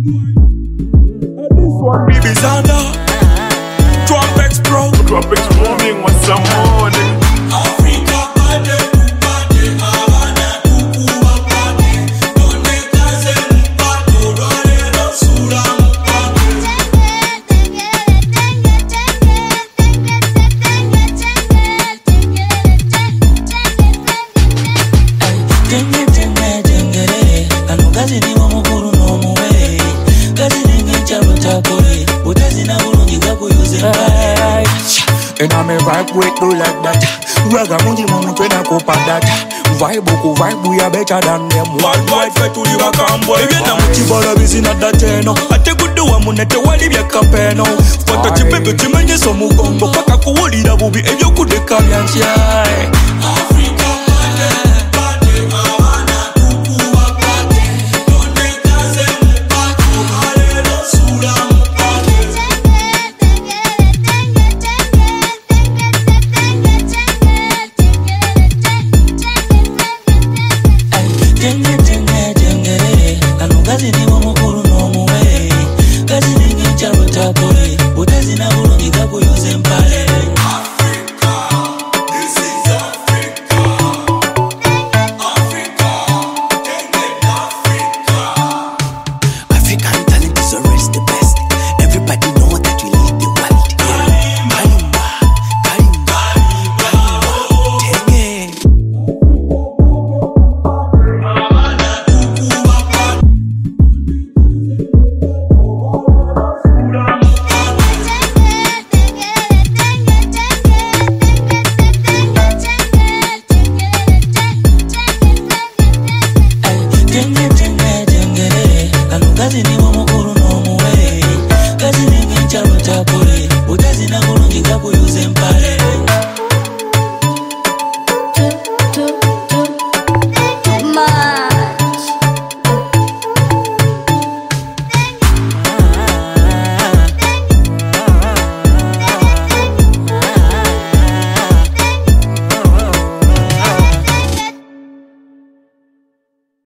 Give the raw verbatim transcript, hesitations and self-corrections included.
This one Bibi Zanda Trumpex Pro Trumpex Pro mean what's some morning Africa bade bade Havana kukuba bade Donde kaze mpate Dole no sura mpate Tenge tenge tenge Kano kazi ni wamukuru no muwe Kazi ningi chabo chakore Utazi na ulungi kako yuze mbaya And I'm a vibe with do like that. Raga munji mamu twena kopa that. Vibe ku vibe we are better than them. Worldwide fetu liwa kambo. Ebena mchibara bizi na dateno. Ate kudu wa munete wali bya kapeno. Fata chipepe chimenye so mugongo. Paka kuwulira bubi ebyo kudeka byanchi. Africa bade bade Havana kukuba bade Donde kaze mpate Dole no sura mpate Tenge tenge tenge Kano kazi ni wamukuru no muwe Kazi ningi chabo chakore Utazi na ulungi kako yuze mbaya Africa, this is Africa. Africa, Kenyan Africa. African talent is always the best. Everybody know that we lead the world. Kalimba, Kalimba, Kalimba, Tenge. Tenge tenge tenge Kano kazi ni wamukuru